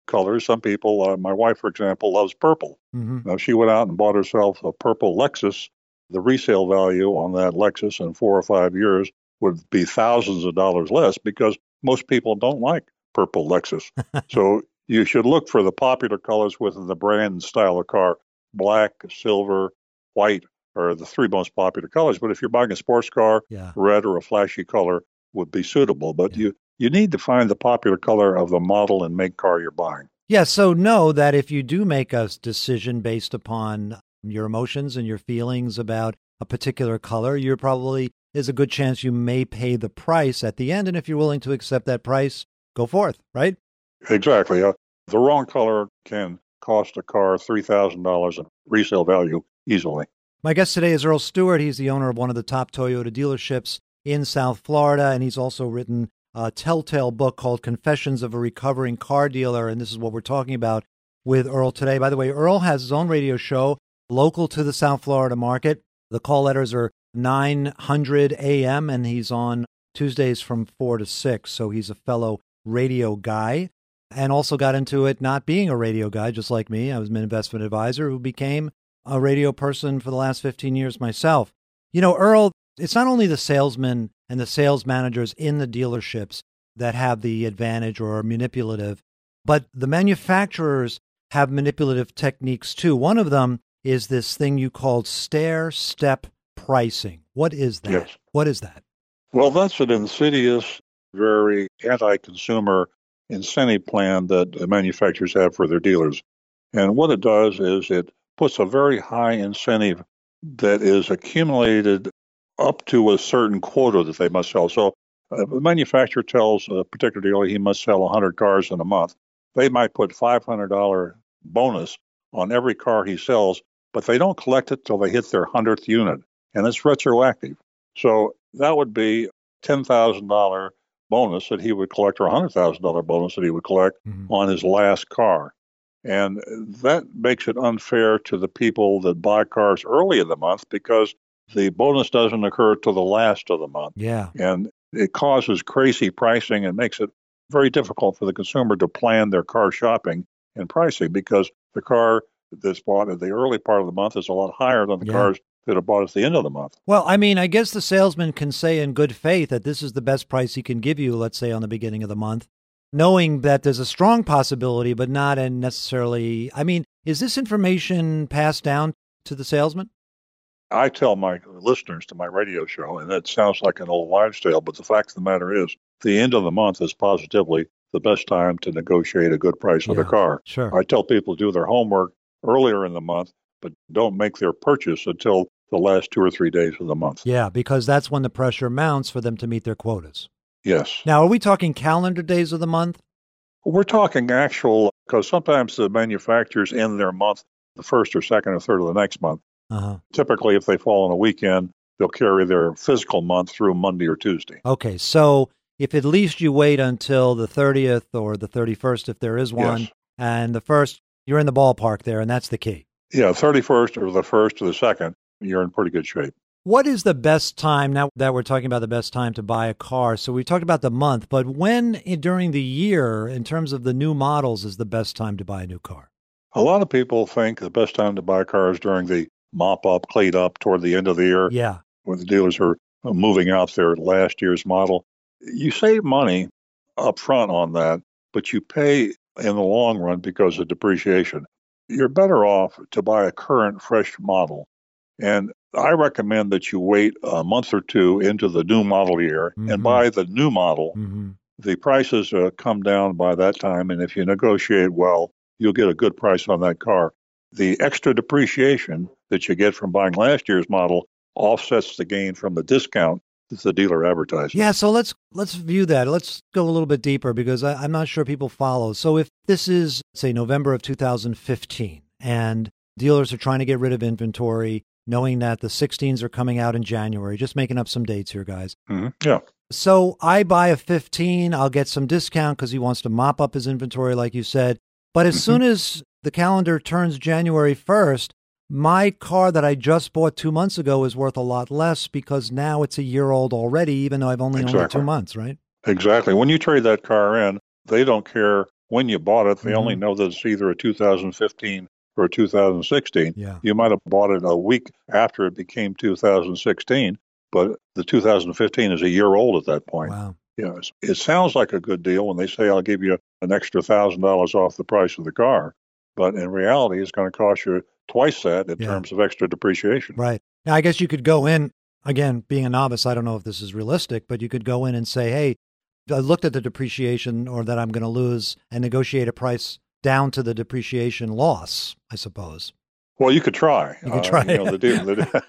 colors. Some people, uh, my wife, for example, loves purple. Mm-hmm. Now, she went out and bought herself a purple Lexus. The resale value on that Lexus in four or five years would be thousands of dollars less because most people don't like purple Lexus. So you should look for the popular colors within the brand and style of car. Black, silver, white are the three most popular colors. But if you're buying a sports car, Yeah. red or a flashy color would be suitable. But Yeah. you, you need to find the popular color of the model and make car you're buying. Yeah, so know that if you do make a decision based upon your emotions and your feelings about a particular color, you're probably, there's a good chance you may pay the price at the end. And if you're willing to accept that price, go forth, right? Exactly. Uh, the wrong color can cost a car three thousand dollars in resale value easily. My guest today is Earl Stewart. He's the owner of one of the top Toyota dealerships in South Florida, and he's also written a telltale book called Confessions of a Recovering Car Dealer, and this is what we're talking about with Earl today. By the way, Earl has his own radio show local to the South Florida market. The call letters are nine hundred A M, and he's on Tuesdays from four to six, so he's a fellow radio guy, and also got into it not being a radio guy, just like me. I was an investment advisor who became a radio person for the last fifteen years myself. You know, Earl, it's not only the salesmen and the sales managers in the dealerships that have the advantage or are manipulative, but the manufacturers have manipulative techniques too. One of them is this thing you called stair-step pricing. What is that? Yes. What is that? Well, that's an insidious, very anti-consumer incentive plan that the manufacturers have for their dealers. And what it does is it puts a very high incentive that is accumulated up to a certain quota that they must sell. So uh, the manufacturer tells a particular dealer he must sell one hundred cars in a month. They might put five hundred dollars bonus on every car he sells, but they don't collect it till they hit their hundredth unit, and it's retroactive. So that would be ten thousand dollars bonus that he would collect, or one hundred thousand dollars bonus that he would collect Mhm. on his last car. And that makes it unfair to the people that buy cars early in the month because the bonus doesn't occur till the last of the month. Yeah. And it causes crazy pricing and makes it very difficult for the consumer to plan their car shopping and pricing because the car that's bought at the early part of the month is a lot higher than the Yeah. cars that are bought at the end of the month. Well, I mean, I guess the salesman can say in good faith that this is the best price he can give you, let's say on the beginning of the month, knowing that there's a strong possibility, but not in necessarily. I mean, is this information passed down to the salesman? I tell my listeners to my radio show, and that sounds like an old wives' tale, but the fact of the matter is the end of the month is positively the best time to negotiate a good price on Yeah, a car. Sure. I tell people to do their homework earlier in the month, but don't make their purchase until the last two or three days of the month. Yeah, because that's when the pressure mounts for them to meet their quotas. Yes. Now, are we talking calendar days of the month? We're talking actual, because sometimes the manufacturers end their month the first or second or third of the next month. Uh-huh. Typically, if they fall on a weekend, they'll carry their physical month through Monday or Tuesday. Okay, so if at least you wait until the thirtieth or the thirty-first, if there is one, Yes. and the first, you're in the ballpark there, and that's the key. Yeah, thirty-first or the first or the second, you're in pretty good shape. What is the best time, now that we're talking about the best time to buy a car? So we talked about the month, but when i- during the year, in terms of the new models, is the best time to buy a new car? A lot of people think the best time to buy a car is during the mop up, clean up toward the end of the year Yeah. when the dealers are moving out their last year's model. You save money up front on that, but you pay in the long run because of depreciation. You're better off to buy a current, fresh model. And I recommend that you wait a month or two into the new model year Mhm. and buy the new model. Mm-hmm. The prices uh, come down by that time, and if you negotiate well, you'll get a good price on that car. The extra depreciation that you get from buying last year's model offsets the gain from the discount that the dealer advertises. Yeah, so let's let's view that. Let's go a little bit deeper because I, I'm not sure people follow. So if this is, say, November of two thousand fifteen, and dealers are trying to get rid of inventory, knowing that the sixteens are coming out in January, just making up some dates here, guys. hmm Yeah. So I buy a fifteen, I'll get some discount because he wants to mop up his inventory, like you said. But as Mhm. soon as the calendar turns January first, my car that I just bought two months ago is worth a lot less because now it's a year old already, even though I've only owned it Exactly. two months, right? Exactly. When you trade that car in, they don't care when you bought it. They Mhm. only know that it's either a two thousand fifteen or a two thousand sixteen. Yeah. You might have bought it a week after it became two thousand sixteen, but the two thousand fifteen is a year old at that point. Wow. You know, it's, it sounds like a good deal when they say, I'll give you an extra one thousand dollars off the price of the car. But in reality, it's going to cost you twice that in Yeah. terms of extra depreciation. Right. Now, I guess you could go in, again, being a novice, I don't know if this is realistic, but you could go in and say, hey, I looked at the depreciation or that I'm going to lose and negotiate a price down to the depreciation loss, I suppose. Well, you could try. You could try. Uh, you know, the deal,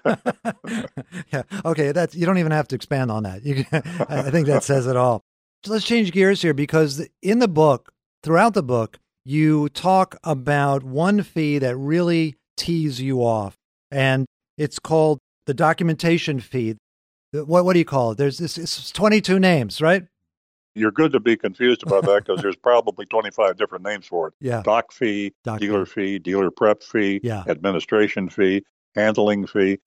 the, Yeah. Okay. That's, you don't even have to expand on that. You can, I think that says it all. So let's change gears here, because in the book, throughout the book, you talk about one fee that really tees you off, and it's called the documentation fee. What, what do you call it? There's this, it's twenty-two names, right? You're good to be confused about that because there's probably twenty-five different names for it. Yeah. Doc fee, Doc dealer fee, dealer prep fee, Yeah. administration fee, handling fee.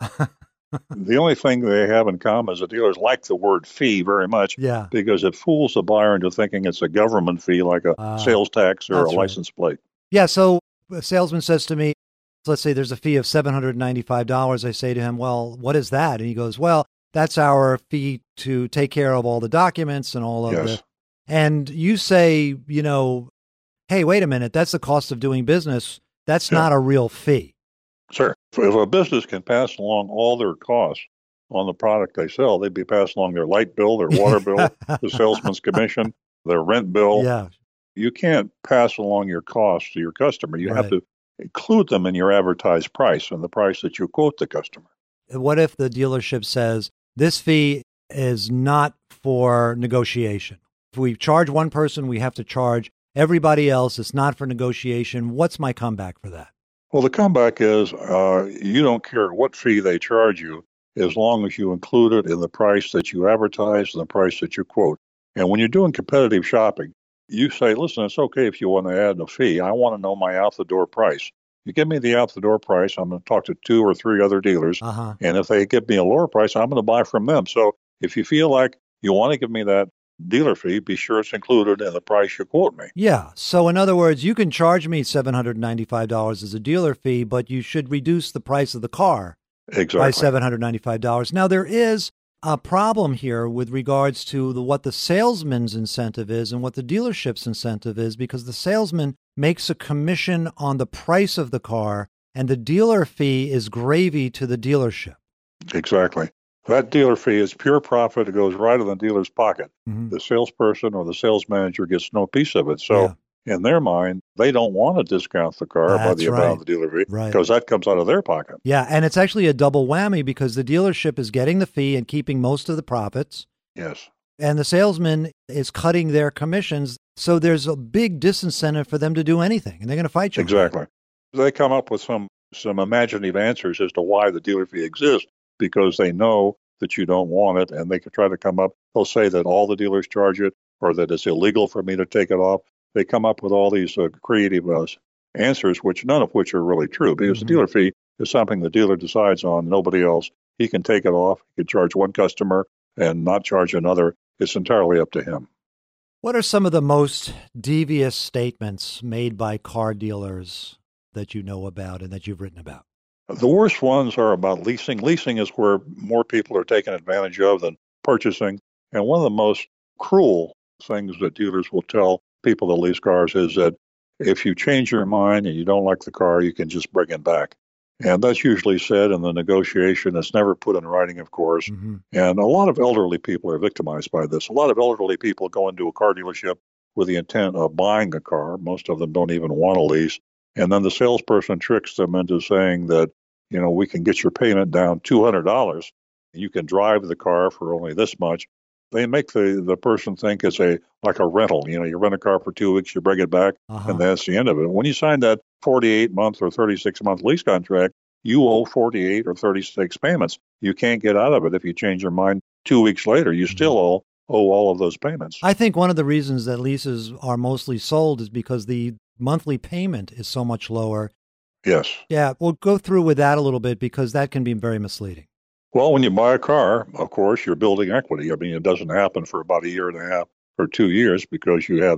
The only thing they have in common is the dealers like the word fee very much Yeah. because it fools the buyer into thinking it's a government fee like a Ah, sales tax or a that's right. license plate. Yeah. So a salesman says to me, let's say there's a fee of seven hundred ninety-five dollars. I say to him, well, what is that? And he goes, well, that's our fee to take care of all the documents and all of Yes. the. And you say, you know, hey, wait a minute, that's the cost of doing business. That's Yeah. not a real fee. Sir, if a business can pass along all their costs on the product they sell, they'd be passing along their light bill, their water bill, the salesman's commission, their rent bill. Yeah. You can't pass along your costs to your customer. You have Right. to include them in your advertised price and the price that you quote the customer. What if the dealership says this fee is not for negotiation? If we charge one person, we have to charge everybody else. It's not for negotiation. What's my comeback for that? Well, the comeback is uh, you don't care what fee they charge you as long as you include it in the price that you advertise and the price that you quote. And when you're doing competitive shopping, you say, listen, it's okay if you want to add a fee. I want to know my out-the-door price. You give me the out-the-door price, I'm going to talk to two or three other dealers. Uh-huh. And if they give me a lower price, I'm going to buy from them. So if you feel like you want to give me that dealer fee, be sure it's included in the price you quote me. Yeah. So in other words, you can charge me seven hundred ninety-five dollars as a dealer fee, but you should reduce the price of the car Exactly. by seven hundred ninety-five dollars. Now, there is a problem here with regards to the, what the salesman's incentive is and what the dealership's incentive is, because the salesman makes a commission on the price of the car, and the dealer fee is gravy to the dealership. Exactly. That dealer fee is pure profit. It goes right in the dealer's pocket. Mhm. The salesperson or the sales manager gets no piece of it. So in their mind, they don't want to discount the car by That's the amount right. of the dealer fee Right. because that comes out of their pocket. Yeah, and it's actually a double whammy because the dealership is getting the fee and keeping most of the profits, Yes. and the salesman is cutting their commissions. So there's a big disincentive for them to do anything, and they're going to fight you. Exactly. They come up with some some imaginative answers as to why the dealer fee exists because they know that you don't want it, and they can try to come up. They'll say that all the dealers charge it or that it's illegal for me to take it off. They come up with all these uh, creative uh, answers, which none of which are really true because Mhm. the dealer fee is something the dealer decides on, nobody else. He can take it off. He can charge one customer and not charge another. It's entirely up to him. What are some of the most devious statements made by car dealers that you know about and that you've written about? The worst ones are about leasing. Leasing is where more people are taken advantage of than purchasing. And one of the most cruel things that dealers will tell people that lease cars is that if you change your mind and you don't like the car, you can just bring it back. And that's usually said in the negotiation. It's never put in writing, of course. Mm-hmm. And a lot of elderly people are victimized by this. A lot of elderly people go into a car dealership with the intent of buying a car. Most of them don't even want to lease. And then the salesperson tricks them into saying that, you know, we can get your payment down two hundred dollars. You can drive the car for only this much. They make the, the person think it's a like a rental. You know, you rent a car for two weeks, you bring it back, Uh-huh. and that's the end of it. When you sign that forty-eight month or thirty-six month lease contract, you owe forty-eight or thirty-six payments. You can't get out of it if you change your mind two weeks later. You still owe, owe all of those payments. I think one of the reasons that leases are mostly sold is because the monthly payment is so much lower. Yes. Yeah, we'll go through with that a little bit because that can be very misleading. Well, when you buy a car, of course, you're building equity. I mean, it doesn't happen for about a year and a half or two years because you have the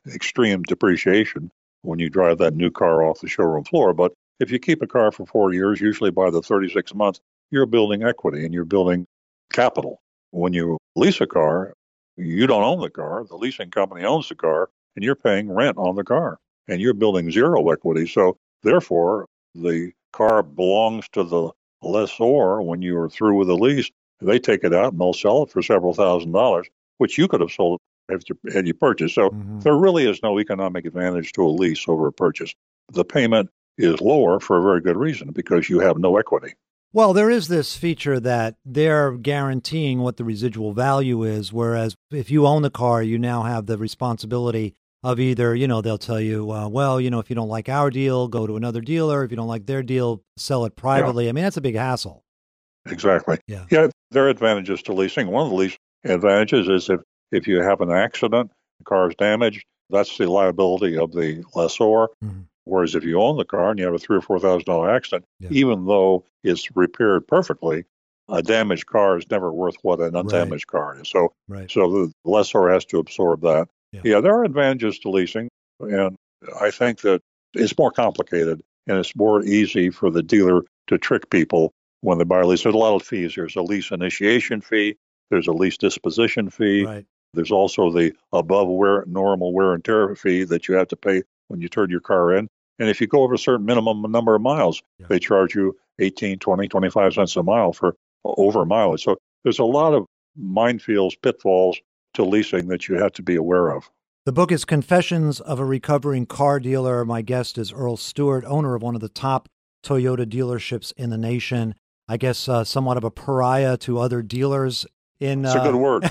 extreme depreciation when you drive that new car off the showroom floor. But if you keep a car for four years, usually by the thirty-six months, you're building equity and you're building capital. When you lease a car, you don't own the car. The leasing company owns the car, and you're paying rent on the car, and you're building zero equity. So therefore, the car belongs to the lessor when you are through with the lease. They take it out and they'll sell it for several thousand dollars, which you could have sold after had you purchased. So mm-hmm. there really is no economic advantage to a lease over a purchase. The payment is lower for a very good reason, because you have no equity. Well, there is this feature that they're guaranteeing what the residual value is, whereas if you own the car, you now have the responsibility of either, you know, they'll tell you, uh, well, you know, if you don't like our deal, go to another dealer. If you don't like their deal, sell it privately. Yeah. I mean, that's a big hassle. Exactly. Yeah. Yeah, there are advantages to leasing. One of the lease advantages is if, if you have an accident, the car is damaged, that's the liability of the lessor. Mm-hmm. Whereas if you own the car and you have a three or four thousand dollar accident, yeah. even though it's repaired perfectly, a damaged car is never worth what an undamaged right. car is. So, right. so the lessor has to absorb that. Yeah. yeah, there are advantages to leasing, and I think that it's more complicated and it's more easy for the dealer to trick people when they buy a lease. There's a lot of fees. There's a lease initiation fee. There's a lease disposition fee. Right. There's also the above wear, normal wear and tear fee that you have to pay when you turn your car in. And if you go over a certain minimum number of miles, yeah. they charge you eighteen, twenty, twenty-five cents a mile for over mileage. So there's a lot of minefields, pitfalls to leasing that you have to be aware of. The book is Confessions of a Recovering Car Dealer. My guest is Earl Stewart, owner of one of the top Toyota dealerships in the nation. I guess uh, somewhat of a pariah to other dealers. In That's uh, a good word.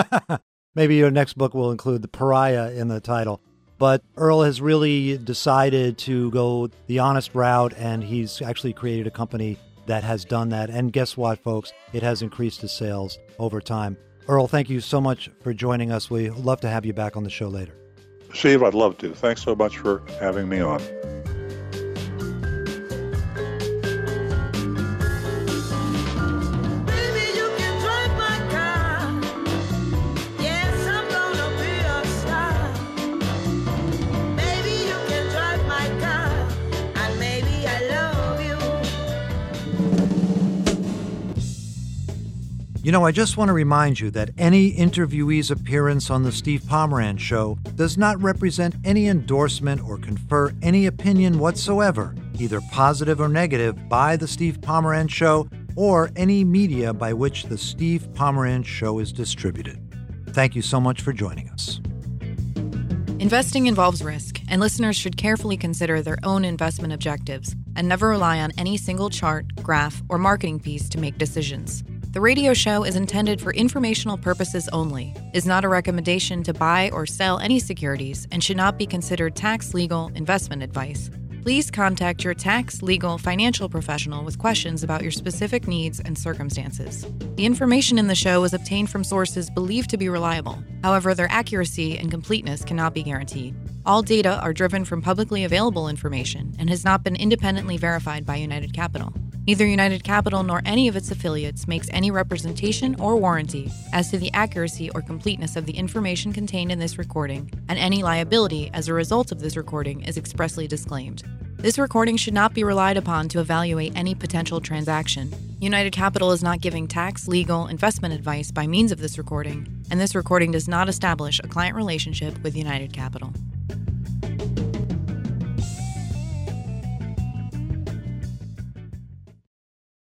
Maybe your next book will include the pariah in the title. But Earl has really decided to go the honest route, and he's actually created a company that has done that. And guess what, folks? It has increased his sales over time. Earl, thank you so much for joining us. We'd love to have you back on the show later. Steve, I'd love to. Thanks so much for having me on. You know, I just want to remind you that any interviewee's appearance on The Steve Pomeranz Show does not represent any endorsement or confer any opinion whatsoever, either positive or negative, by The Steve Pomeranz Show or any media by which The Steve Pomeranz Show is distributed. Thank you so much for joining us. Investing involves risk, and listeners should carefully consider their own investment objectives and never rely on any single chart, graph, or marketing piece to make decisions. The radio show is intended for informational purposes only, is not a recommendation to buy or sell any securities, and should not be considered tax, legal, investment advice. Please contact your tax, legal, financial professional with questions about your specific needs and circumstances. The information in the show is obtained from sources believed to be reliable. However, their accuracy and completeness cannot be guaranteed. All data are driven from publicly available information and has not been independently verified by United Capital. Neither United Capital nor any of its affiliates makes any representation or warranty as to the accuracy or completeness of the information contained in this recording, and any liability as a result of this recording is expressly disclaimed. This recording should not be relied upon to evaluate any potential transaction. United Capital is not giving tax, legal, investment advice by means of this recording, and this recording does not establish a client relationship with United Capital.